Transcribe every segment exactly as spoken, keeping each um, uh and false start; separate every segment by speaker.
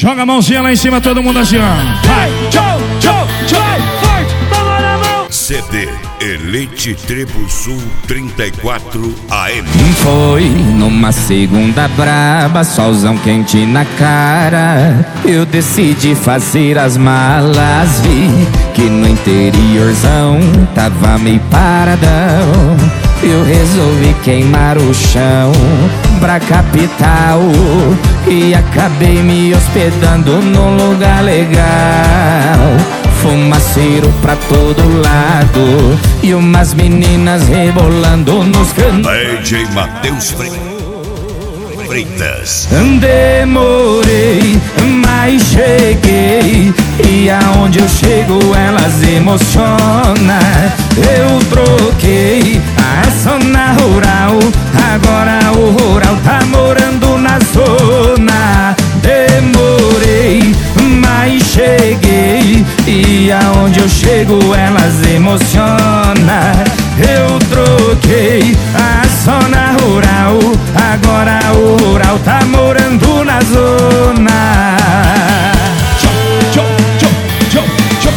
Speaker 1: Joga a mãozinha lá em cima, todo mundo assim, ó. Vai, tchau, tchau, tchau, forte, palma na mão.
Speaker 2: C D Elite Tribo Sul trinta e quatro A M.
Speaker 3: Foi numa segunda braba, solzão quente na cara. Eu decidi fazer as malas, vi que no interiorzão tava meio paradão. Eu resolvi queimar o chão pra capital e acabei me hospedando num lugar legal. Fumaceiro pra todo lado e umas meninas rebolando nos cantos.
Speaker 2: D J Matheus Freitas.
Speaker 3: Demorei, mas cheguei, e aonde eu chego elas emocionam. Eu troquei a zona rural, agora o rural tá morando na zona. Demorei, mas cheguei, e aonde eu chego elas emocionam. Eu troquei a zona rural, agora o rural tá morando na zona.
Speaker 1: Tchau, tchau, tchau, tchau.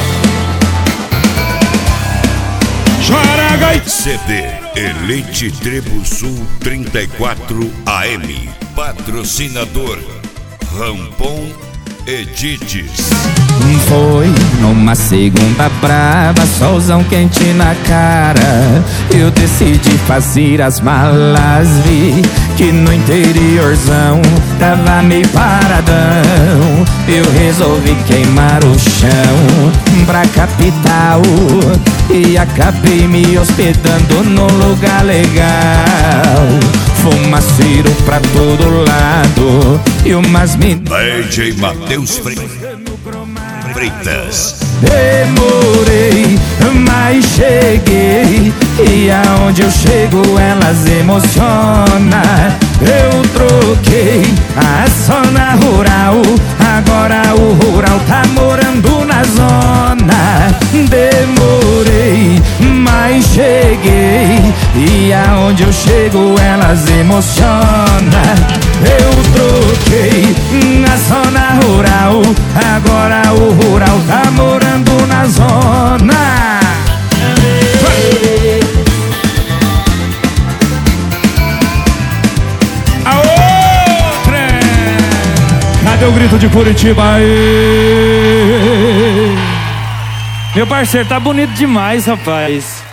Speaker 1: Chora, gai.
Speaker 2: C D Elite Tribo Sul trinta e quatro A M. Patrocinador Rampon Edites.
Speaker 3: Foi numa segunda brava, solzão quente na cara. Eu decidi fazer as malas, vi que no interiorzão tava meio paradão. Eu resolvi queimar o chão pra capital e acabei me hospedando num lugar legal. Fumaceiro pra todo lado e umas meninas.
Speaker 2: D J Matheus Freitas.
Speaker 3: Demorei, mas cheguei, e aonde eu chego elas emocionam. Eu troquei a zona rural, agora o rural tá morando na zona. Demorei, mas cheguei, e aonde eu chego elas emocionam. Eu troquei a zona rural, agora o rural tá morando na zona.
Speaker 1: A outra. Cadê o grito de Curitiba aí?
Speaker 4: Meu parceiro, tá bonito demais, rapaz.